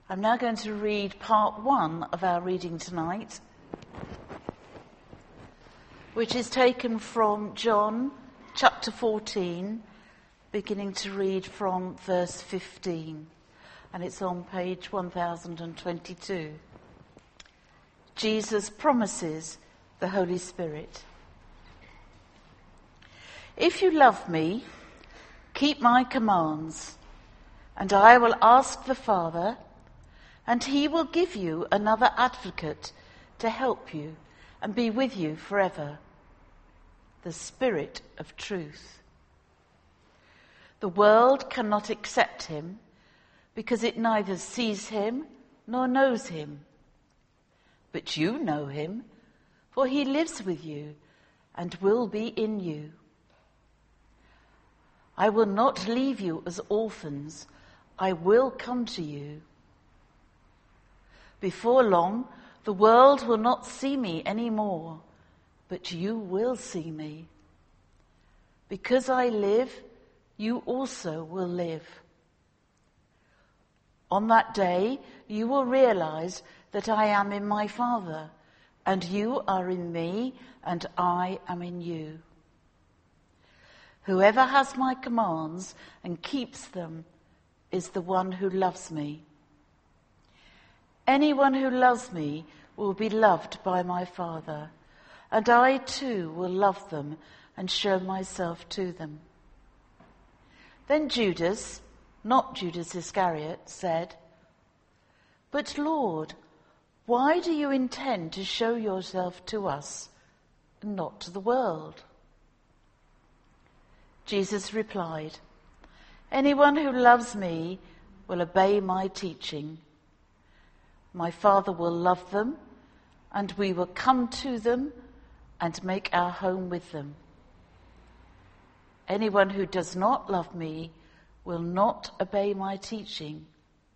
I'm now going to read part 1 of our reading tonight, which is taken from John chapter 14, beginning to read from verse 15, and it's on page 1022. Jesus promises the Holy Spirit. If you love me, keep my commands, and I will ask the Father, and he will give you another advocate to help you and be with you forever, the Spirit of truth. The world cannot accept him because it neither sees him nor knows him. But you know him, for he lives with you and will be in you. I will not leave you as orphans. I will come to you. Before long, the world will not see me anymore, but you will see me. Because I live, you also will live. On that day, you will realize that I am in my Father, and you are in me, and I am in you. Whoever has my commands and keeps them is the one who loves me. Anyone who loves me will be loved by my Father, and I too will love them and show myself to them. Then Judas, not Judas Iscariot, said, "But Lord, why do you intend to show yourself to us and not to the world?" Jesus replied, "Anyone who loves me will obey my teaching. My Father will love them, and we will come to them and make our home with them. Anyone who does not love me will not obey my teaching.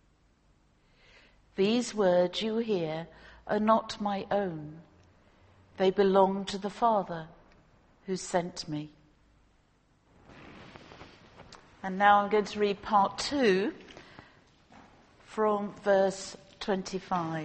These words you hear are not my own. They belong to the Father who sent me." And now I'm going to read part 2 from verse 25.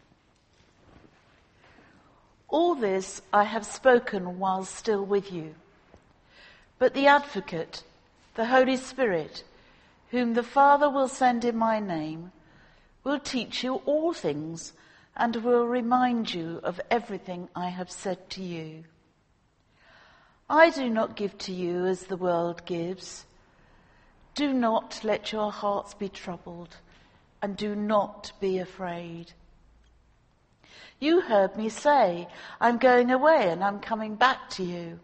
All this I have spoken while still with you. But the Advocate, the Holy Spirit, whom the Father will send in my name, will teach you all things and will remind you of everything I have said to you. I do not give to you as the world gives. Do not let your hearts be troubled, and do not be afraid. You heard me say, I'm going away and I'm coming back to you.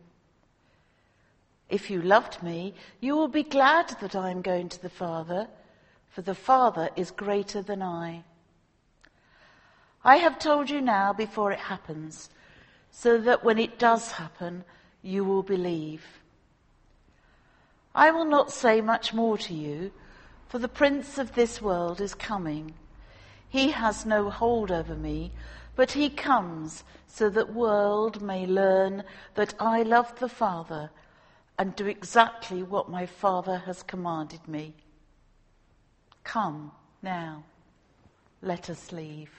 If you loved me, you will be glad that I am going to the Father, for the Father is greater than I. I have told you now before it happens, so that when it does happen, you will believe. I will not say much more to you, for the prince of this world is coming. He has no hold over me, but he comes so that the world may learn that I love the Father and do exactly what my Father has commanded me. Come now, let us leave.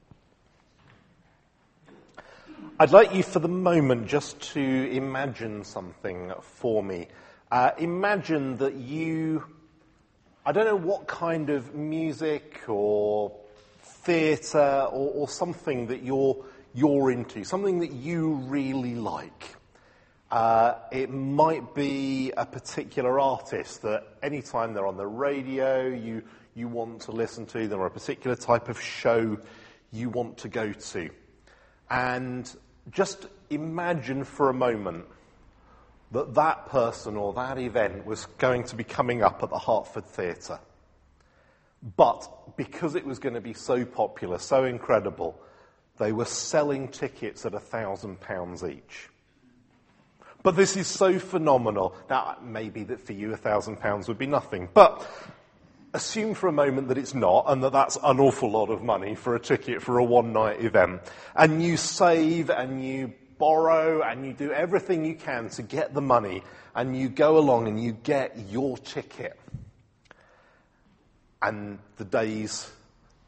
I'd like you for the moment just to imagine something for me. Imagine that I don't know what kind of music or theatre or something that you're into, something that you really like. It might be a particular artist that anytime they're on the radio you want to listen to them, or a particular type of show you want to go to. And just imagine for a moment that person or that event was going to be coming up at the Hertford Theatre. But because it was going to be so popular, so incredible, they were selling tickets at £1,000 each. But this is so phenomenal. Now, maybe that for you £1,000 would be nothing, but assume for a moment that it's not, and that's an awful lot of money for a ticket for a one-night event. And you save and you borrow and you do everything you can to get the money, and you go along and you get your ticket. And the days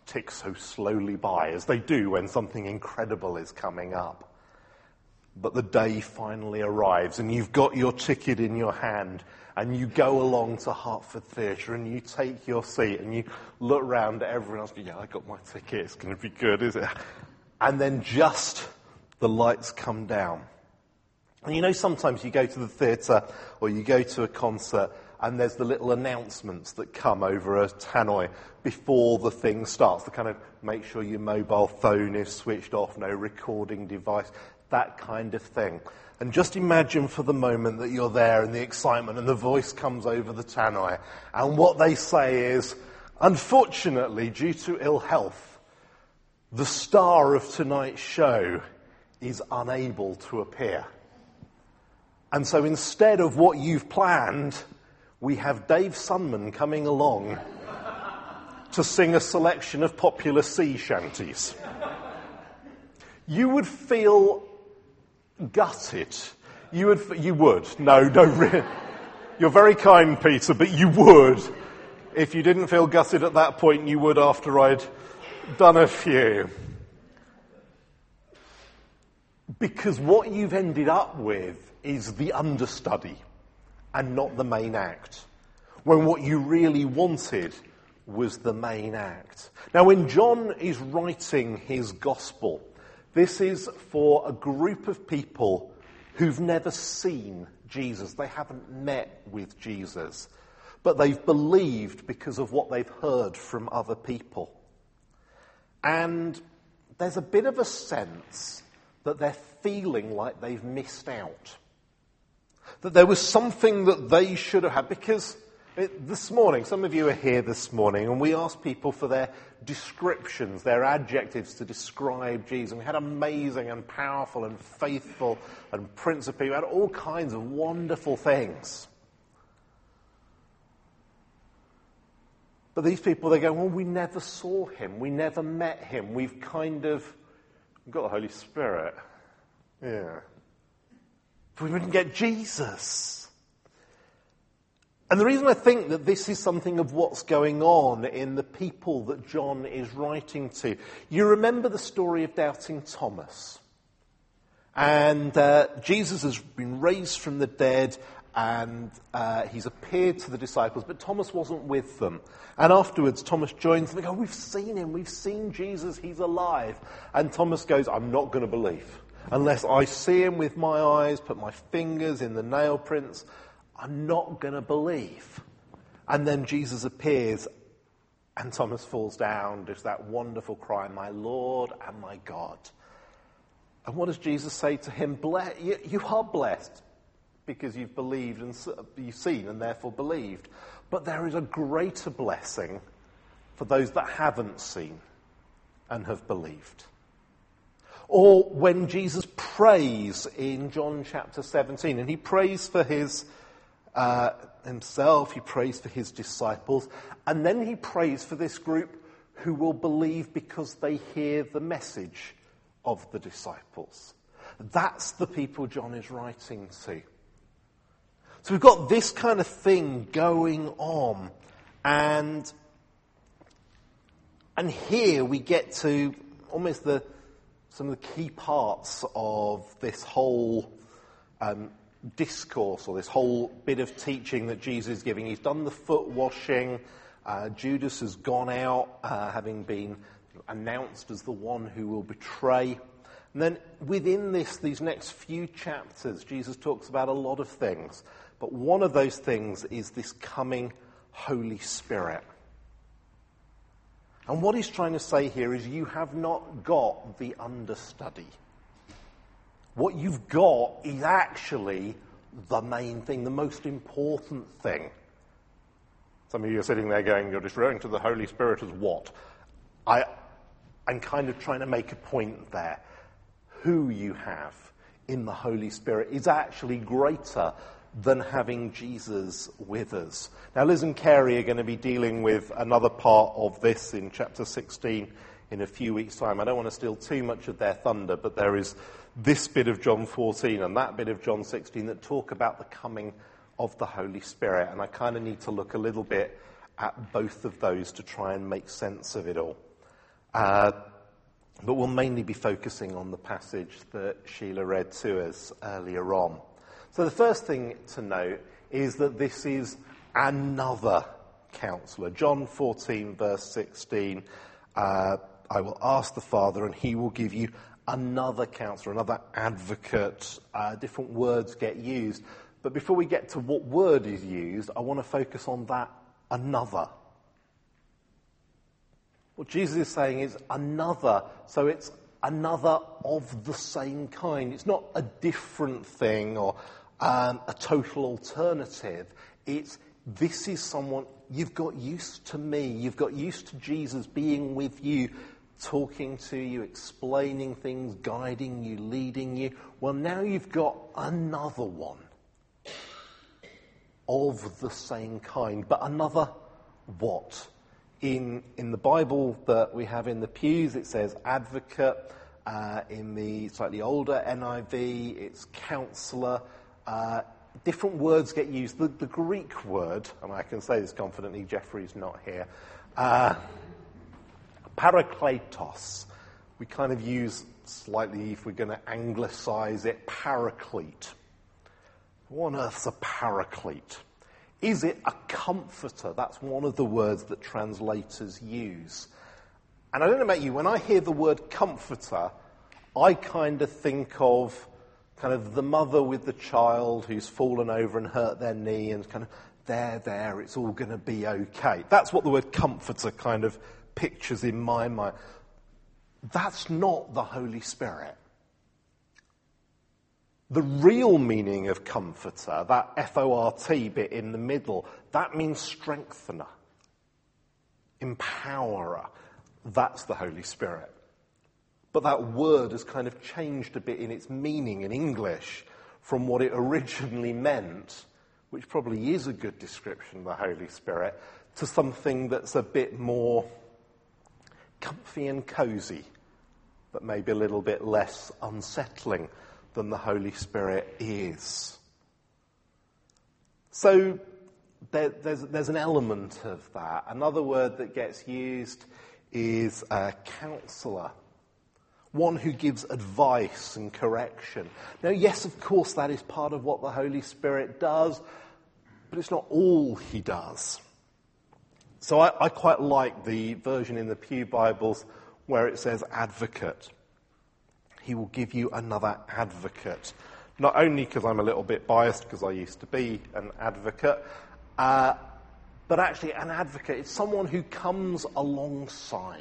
tick so slowly by, as they do when something incredible is coming up. But the day finally arrives, and you've got your ticket in your hand, and you go along to Hertford Theatre, and you take your seat, and you look round at everyone else, yeah, I got my ticket, it's going to be good, is it? And then just the lights come down. And you know, sometimes you go to the theatre, or you go to a concert, and there's the little announcements that come over a tannoy before the thing starts, to kind of make sure your mobile phone is switched off, no recording device, that kind of thing. And just imagine for the moment that you're there in the excitement and the voice comes over the tannoy, and what they say is, unfortunately, due to ill health, the star of tonight's show is unable to appear. And so instead of what you've planned, we have Dave Sunman coming along to sing a selection of popular sea shanties. You would feel gutted. You would. No, don't really. You're very kind, Peter, but you would. If you didn't feel gutted at that point, you would after I'd done a few. Because what you've ended up with is the understudy and not the main act, when what you really wanted was the main act. Now, when John is writing his gospel, this is for a group of people who've never seen Jesus. They haven't met with Jesus, but they've believed because of what they've heard from other people. And there's a bit of a sense that they're feeling like they've missed out. That there was something that they should have had, because this morning, some of you are here this morning, and we asked people for their descriptions, their adjectives to describe Jesus. And we had amazing and powerful and faithful and Prince of Peace. We had all kinds of wonderful things. But these people, they go, well, we never saw him. We never met him. We've got the Holy Spirit. Yeah. But we wouldn't get Jesus. And the reason I think that this is something of what's going on in the people that John is writing to, you remember the story of doubting Thomas. And Jesus has been raised from the dead, and he's appeared to the disciples, but Thomas wasn't with them. And afterwards, Thomas joins them. They go, we've seen him, we've seen Jesus, he's alive. And Thomas goes, I'm not going to believe. Unless I see him with my eyes, put my fingers in the nail prints, I'm not going to believe. And then Jesus appears, and Thomas falls down, does that wonderful cry, my Lord and my God. And what does Jesus say to him? You are blessed because you've believed and you've seen and therefore believed. But there is a greater blessing for those that haven't seen and have believed. Or when Jesus prays in John chapter 17, and he prays for his himself, he prays for his disciples, and then he prays for this group who will believe because they hear the message of the disciples. That's the people John is writing to. So we've got this kind of thing going on, and here we get to almost some of the key parts of this whole discourse, or this whole bit of teaching that Jesus is giving. He's done the foot washing. Judas has gone out, having been announced as the one who will betray. And then within these next few chapters, Jesus talks about a lot of things. But one of those things is this coming Holy Spirit. And what he's trying to say here is you have not got the understudy. What you've got is actually the main thing, the most important thing. Some of you are sitting there going, you're just referring to the Holy Spirit as what? I'm kind of trying to make a point there. Who you have in the Holy Spirit is actually greater than having Jesus with us. Now, Liz and Carey are going to be dealing with another part of this in chapter 16 in a few weeks' time. I don't want to steal too much of their thunder, but there is this bit of John 14 and that bit of John 16 that talk about the coming of the Holy Spirit. And I kind of need to look a little bit at both of those to try and make sense of it all. But we'll mainly be focusing on the passage that Sheila read to us earlier on. So the first thing to note is that this is another counselor. John 14, verse 16, I will ask the Father and he will give you another counselor, another advocate. Different words get used. But before we get to what word is used, I want to focus on that another. What Jesus is saying is another, so it's another of the same kind. It's not a different thing or a total alternative. This is someone, you've got used to me, you've got used to Jesus being with you, talking to you, explaining things, guiding you, leading you. Well, now you've got another one of the same kind, but another what? In the Bible that we have in the pews, it says advocate. In the slightly older NIV, it's counselor. Different words get used. The Greek word, and I can say this confidently, Jeffrey's not here, parakletos. We kind of use slightly, if we're going to anglicize it, paraclete. What on earth's a paraclete? Is it a comforter? That's one of the words that translators use. And I don't know about you, when I hear the word comforter, I kind of think of kind of the mother with the child who's fallen over and hurt their knee and kind of, there, it's all going to be okay. That's what the word comforter kind of pictures in my mind. That's not the Holy Spirit. The real meaning of comforter, that F-O-R-T bit in the middle, that means strengthener, empowerer. That's the Holy Spirit. But that word has kind of changed a bit in its meaning in English from what it originally meant, which probably is a good description of the Holy Spirit, to something that's a bit more comfy and cozy, but maybe a little bit less unsettling than the Holy Spirit is. So there's an element of that. Another word that gets used is counsellor, one who gives advice and correction. Now, yes, of course, that is part of what the Holy Spirit does, but it's not all he does. So I quite like the version in the Pew Bibles where it says advocate. He will give you another advocate. Not only because I'm a little bit biased because I used to be an advocate, but actually an advocate is someone who comes alongside.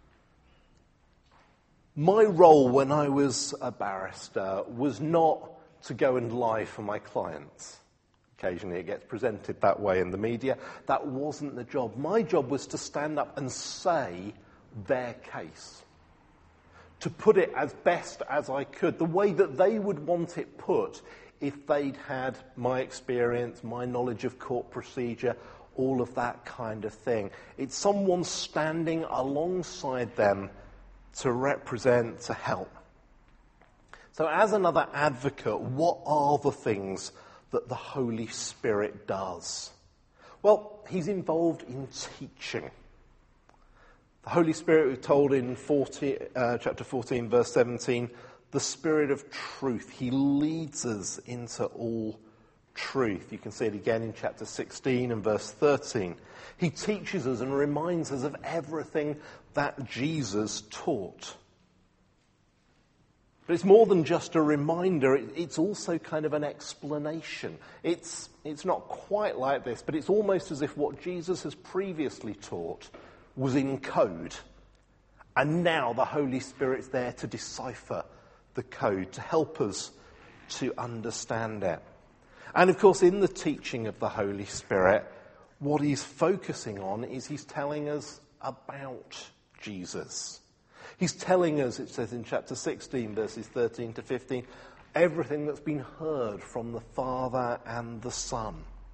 My role when I was a barrister was not to go and lie for my clients. Occasionally it gets presented that way in the media. That wasn't the job. My job was to stand up and say their case. To put it as best as I could, the way that they would want it put if they'd had my experience, my knowledge of court procedure, all of that kind of thing. It's someone standing alongside them to represent, to help. So as another advocate, what are the things that the Holy Spirit does? Well, he's involved in teaching. The Holy Spirit, we're told in chapter 14, verse 17, the Spirit of truth. He leads us into all truth. You can see it again in chapter 16 and verse 13. He teaches us and reminds us of everything that Jesus taught. But it's more than just a reminder, it's also kind of an explanation. It's not quite like this, but it's almost as if what Jesus has previously taught was in code. And now the Holy Spirit's there to decipher the code, to help us to understand it. And of course, in the teaching of the Holy Spirit, what he's focusing on is he's telling us about Jesus. He's telling us, it says in chapter 16, verses 13 to 15, everything that's been heard from the Father and the Son.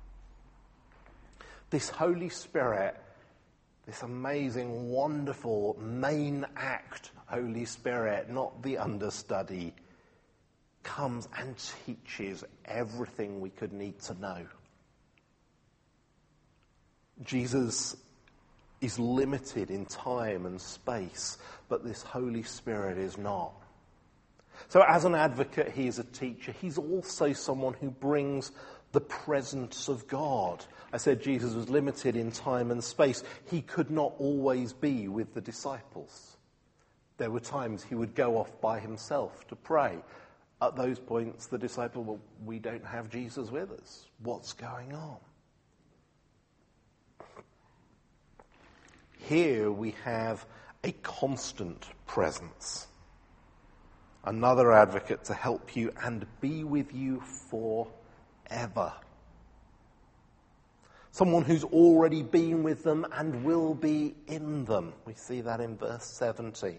This Holy Spirit, this amazing, wonderful main act Holy Spirit, not the understudy, comes and teaches everything we could need to know. Jesus is limited in time and space, but this Holy Spirit is not. So as an advocate, he is a teacher. He's also someone who brings the presence of God. I said Jesus was limited in time and space. He could not always be with the disciples. There were times he would go off by himself to pray. At those points, the disciple, well, we don't have Jesus with us. What's going on? Here we have a constant presence. Another advocate to help you and be with you forever. Someone who's already been with them and will be in them. We see that in verse 17.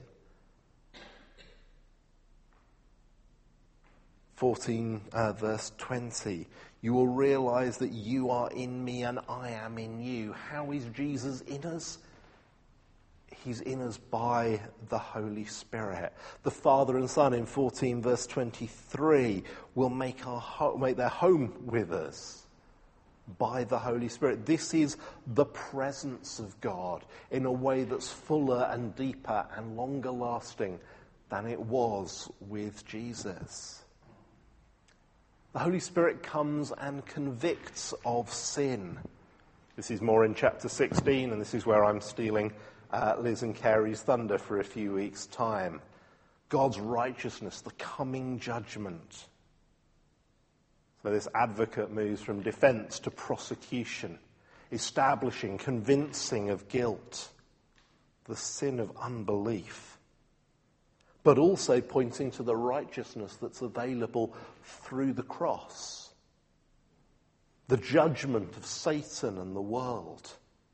14, verse 20. You will realize that you are in me and I am in you. How is Jesus in us? He's in us by the Holy Spirit. The Father and Son in 14 verse 23 will make their home with us by the Holy Spirit. This is the presence of God in a way that's fuller and deeper and longer lasting than it was with Jesus. The Holy Spirit comes and convicts of sin. This is more in chapter 16, and this is where I'm stealing Liz and Carrie's thunder for a few weeks' time. God's righteousness, the coming judgment. So this advocate moves from defense to prosecution, establishing, convincing of guilt, the sin of unbelief, but also pointing to the righteousness that's available through the cross, the judgment of Satan and the world.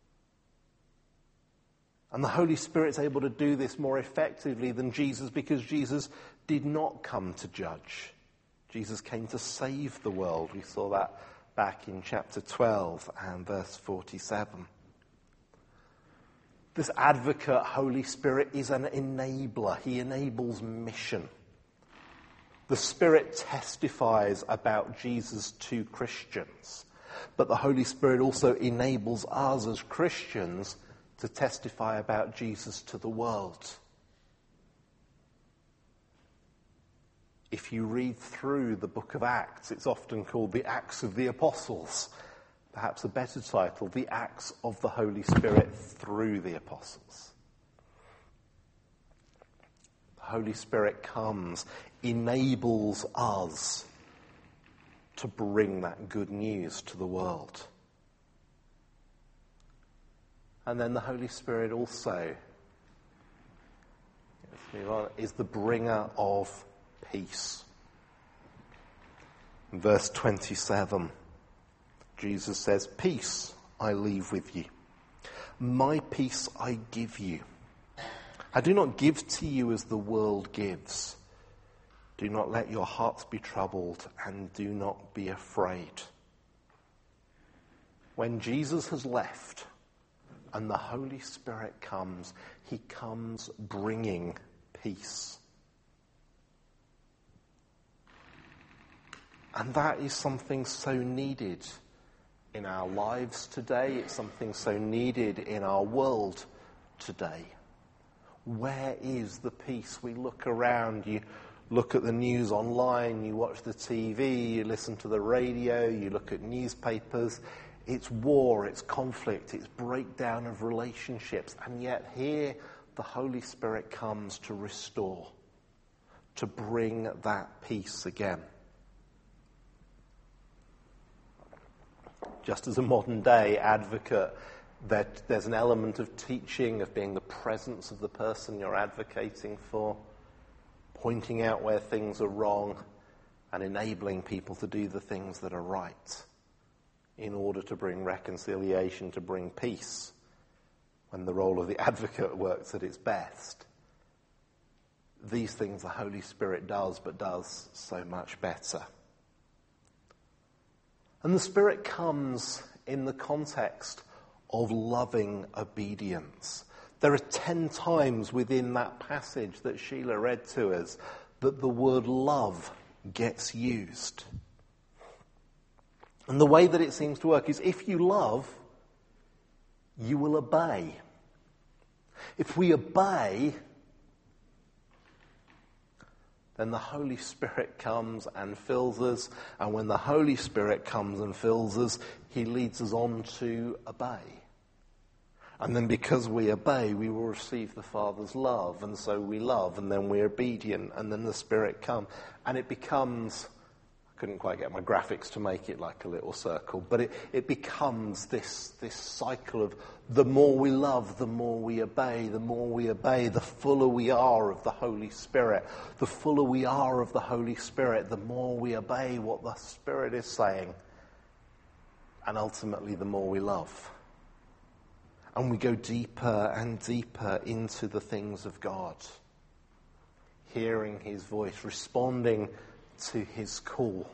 And the Holy Spirit's able to do this more effectively than Jesus because Jesus did not come to judge. Jesus came to save the world. We saw that back in chapter 12 and verse 47. This advocate, Holy Spirit, is an enabler. He enables mission. The Spirit testifies about Jesus to Christians, but the Holy Spirit also enables us as Christians to testify about Jesus to the world. If you read through the book of Acts, it's often called the Acts of the Apostles. Perhaps a better title, the Acts of the Holy Spirit through the Apostles. The Holy Spirit comes, enables us to bring that good news to the world. And then the Holy Spirit also, let's move on, is the bringer of peace. In verse 27, Jesus says, "Peace I leave with you. My peace I give you. I do not give to you as the world gives. Do not let your hearts be troubled and do not be afraid." When Jesus has left, and the Holy Spirit comes, he comes bringing peace. And that is something so needed in our lives today. It's something so needed in our world today. Where is the peace? We look around, you look at the news online, you watch the TV, you listen to the radio, you look at newspapers. It's war, it's conflict, it's breakdown of relationships. And yet here the Holy Spirit comes to restore, to bring that peace again. Just as a modern day advocate, that there's an element of teaching, of being the presence of the person you're advocating for, pointing out where things are wrong and enabling people to do the things that are right, in order to bring reconciliation, to bring peace, when the role of the advocate works at its best. These things the Holy Spirit does, but does so much better. And the Spirit comes in the context of loving obedience. There are 10 times within that passage that Sheila read to us that the word love gets used. And the way that it seems to work is if you love, you will obey. If we obey, then the Holy Spirit comes and fills us. And when the Holy Spirit comes and fills us, he leads us on to obey. And then because we obey, we will receive the Father's love. And so we love, and then we're obedient, and then the Spirit comes. And it becomes, I couldn't quite get my graphics to make it like a little circle, but it becomes this cycle of the more we love, the more we obey. The more we obey, the fuller we are of the Holy Spirit. The fuller we are of the Holy Spirit, the more we obey what the Spirit is saying. And ultimately, the more we love. And we go deeper and deeper into the things of God, hearing his voice, responding to his call.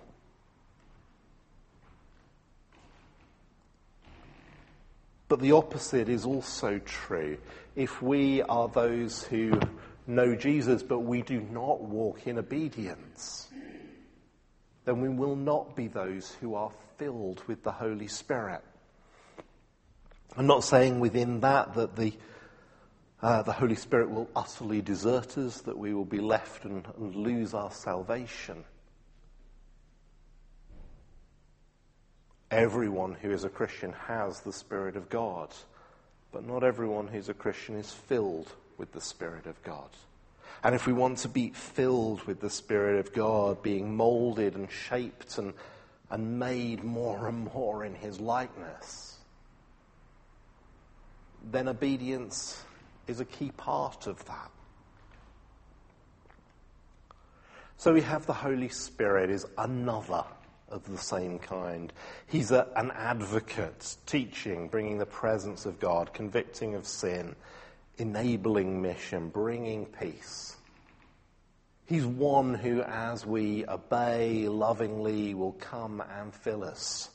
But the opposite is also true. If we are those who know Jesus, but we do not walk in obedience, then we will not be those who are filled with the Holy Spirit. I'm not saying within that the Holy Spirit will utterly desert us, that we will be left and lose our salvation. Everyone who is a Christian has the Spirit of God, but not everyone who's a Christian is filled with the Spirit of God. And if we want to be filled with the Spirit of God, being molded and shaped and made more and more in his likeness, then obedience is a key part of that. So we have the Holy Spirit is another of the same kind. He's an advocate, teaching, bringing the presence of God, convicting of sin, enabling mission, bringing peace. He's one who, as we obey lovingly, will come and fill us.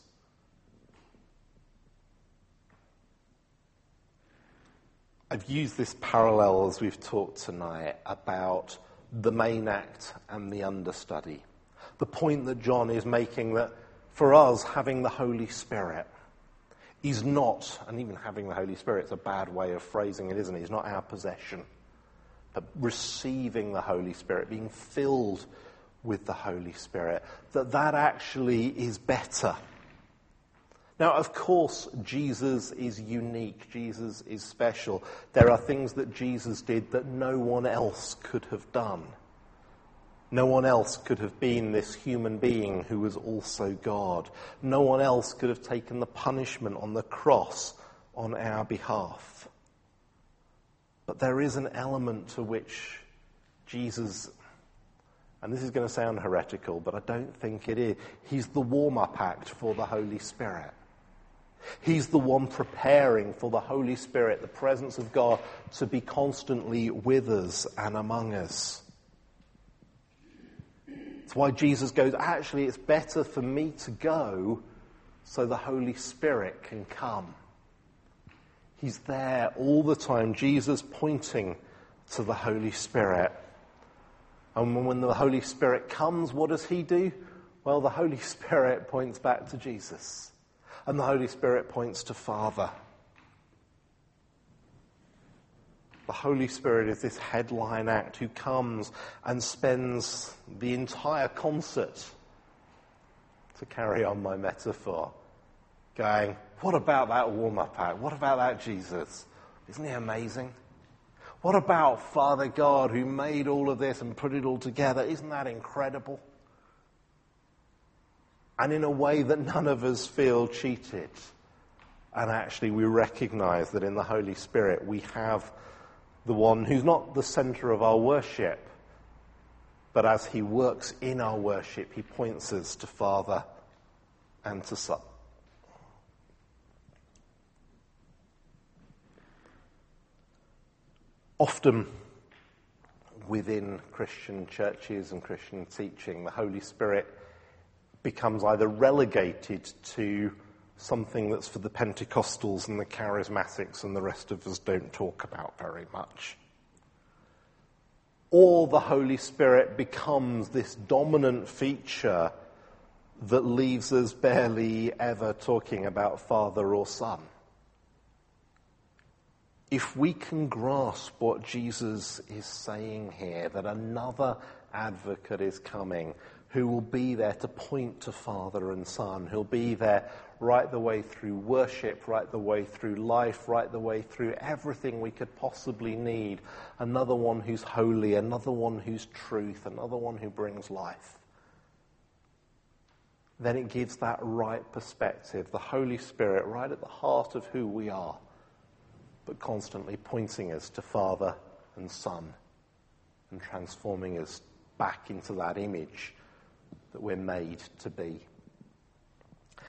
I've used this parallel as we've talked tonight about the main act and the understudy. The point that John is making that for us, having the Holy Spirit is not, and even having the Holy Spirit is a bad way of phrasing it, isn't it? It's not our possession. But receiving the Holy Spirit, being filled with the Holy Spirit, that actually is better. Now, of course, Jesus is unique. Jesus is special. There are things that Jesus did that no one else could have done. No one else could have been this human being who was also God. No one else could have taken the punishment on the cross on our behalf. But there is an element to which Jesus, and this is going to sound heretical, but I don't think it is, he's the warm-up act for the Holy Spirit. He's the one preparing for the Holy Spirit, the presence of God, to be constantly with us and among us. It's why Jesus goes, actually, it's better for me to go so the Holy Spirit can come. He's there all the time, Jesus pointing to the Holy Spirit. And when the Holy Spirit comes, what does he do? Well, the Holy Spirit points back to Jesus. And the Holy Spirit points to Father. The Holy Spirit is this headline act who comes and spends the entire concert, to carry on my metaphor, going, what about that warm-up act? What about that Jesus? Isn't he amazing? What about Father God who made all of this and put it all together? Isn't that incredible? And in a way that none of us feel cheated. And actually we recognize that in the Holy Spirit we have the one who's not the center of our worship, but as he works in our worship, he points us to Father and to Son. Often within Christian churches and Christian teaching, the Holy Spirit becomes either relegated to something that's for the Pentecostals and the Charismatics and the rest of us don't talk about very much. Or the Holy Spirit becomes this dominant feature that leaves us barely ever talking about Father or Son. if we can grasp what Jesus is saying here, that another advocate is coming who will be there to point to Father and Son, who'll be there right the way through worship, right the way through life, right the way through everything we could possibly need. Another one who's holy, another one who's truth, another one who brings life. Then it gives that right perspective, the Holy Spirit right at the heart of who we are, but constantly pointing us to Father and Son and transforming us back into that image that we're made to be.